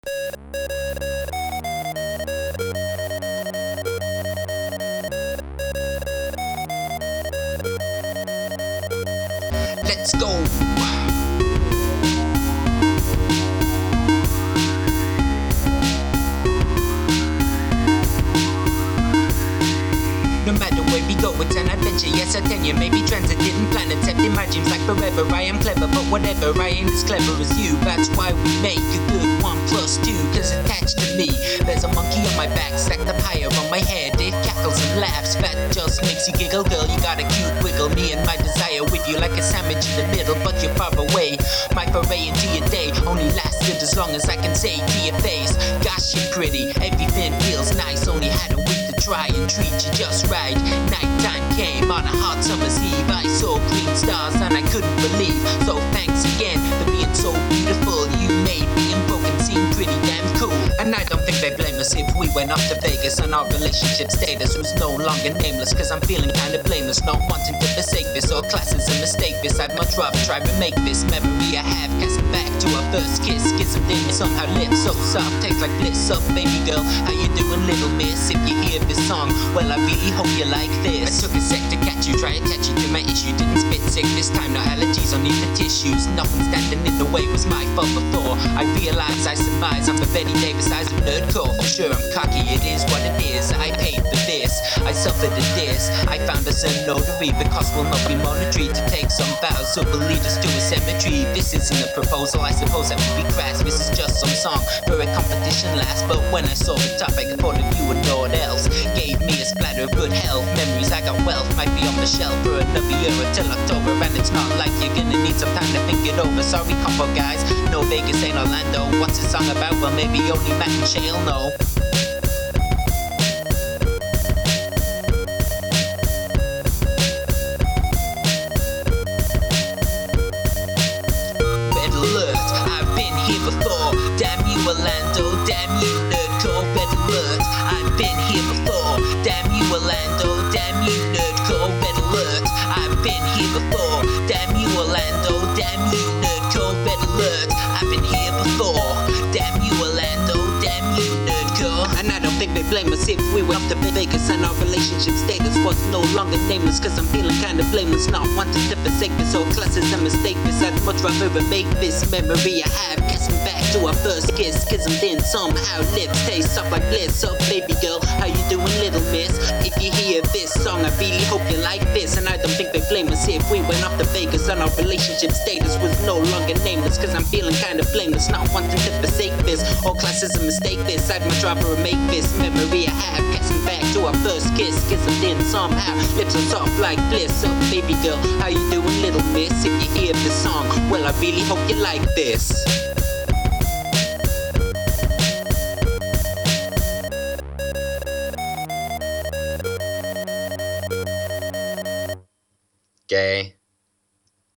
Let's go. No matter where we go, it's an adventure, yes I tell you. Maybe transiting planets, acting my dreams like forever. I am clever, but whatever, I ain't as clever as you. That's why we make a good 1 + 2, cause attached to me there's a monkey on my back, stacked up higher on my head. It cackles and laughs, that just makes you giggle. Girl, you got a cute wiggle, me and my desire with you like a sandwich in the middle, but you're far away. My foray into your day only lasted as long as I can say to your face, gosh you're pretty, everything feels nice. Only had a week to try and treat you just right. Nighttime came on a hot summer's eve. I saw green stars and I couldn't believe. So thanks again for being so beautiful. You made being broken seem pretty damn cool. And I don't think they blame us if we went up to Vegas and our relationship status was no longer nameless. Cause I'm feeling kinda blameless, not wanting to forsake this. All classes a mistake this. I'd much rather try to make this memory I have cast back to our first kiss. Kissing in somehow lips so soft, tastes like bliss. Up baby girl, how you doing little miss? If you hear this song, well I really hope you like this. I took a sec to catch you, try attach you to my issue. Didn't spit sick this time, no allergies on the tissues. Nothing standing in the way was my fault before. I realize, I surmise, I'm the Betty Davis eyes of nerdcore. For sure I'm cocky, it is what it is. I paid for this, I suffered a diss. I found us a notary, the cost will not be monetary. To take some vows, so will lead us to a cemetery. This isn't a proposal, I suppose that would be crass. This is just some song for a competition last. But when I saw the topic, I thought of you and no one else. Gave me a splatter of good health, memories I got wealth. Might be on the shelf for another year until October. And it's not like you're gonna need some time to think it over. Sorry combo guys, no Vegas ain't Orlando. What's the song about? Well maybe only Matt and Shale know. Red alert, I've been here before. Damn you Orlando, damn you nerdcore. Red alert, I've been here before. Damn you Orlando, damn you nerdcore. Red alert, I've been here before. Damn you Orlando, damn you nerdcore. Red alert, I've been here before. Damn you Orlando, damn you nerdcore. And I don't think they blame us if we went up to Vegas and our relationship status was no longer nameless. Cause I'm feeling kinda blameless, not wanting to forsake this. All classes a mistake this. I'd much rather make this memory I have. Guessing back to our first kiss, kismed in somehow. Lips taste up like bliss. Up baby girl, how you doing little miss? If you hear this song, I really hope you like this. And I don't think they blame us if we went up to Vegas and our relationship status was no longer nameless. Cause I'm feeling kinda blameless, not wanting to forsake this. All classes a mistake this. I'd much rather make this memory I have. Guessing back to our first kiss, kismed in somehow. Lips are soft like bliss. Up baby girl, how you doing little miss? If you hear this song, well I really hope you like this. Gay.